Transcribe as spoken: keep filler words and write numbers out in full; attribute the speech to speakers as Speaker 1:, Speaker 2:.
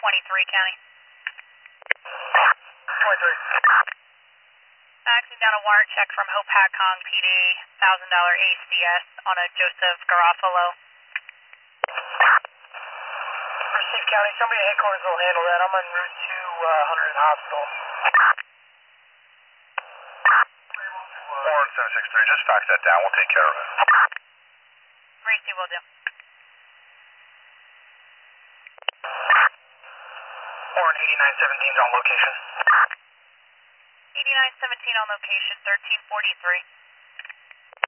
Speaker 1: twenty-three county.
Speaker 2: twenty-three.
Speaker 1: Faxing down a warrant check from Hope Hackong P D, one thousand dollar A C S on a Joseph Garofalo.
Speaker 2: Receive County, somebody at headquarters will handle that. I'm en route to uh, one hundred Hospital.
Speaker 3: Warren seven six three, just fax that down. We'll take care of it.
Speaker 1: Racy will do.
Speaker 2: Warren eighty-nine seventeen is on location.
Speaker 1: eighty-nine seventeen on location, thirteen forty-three.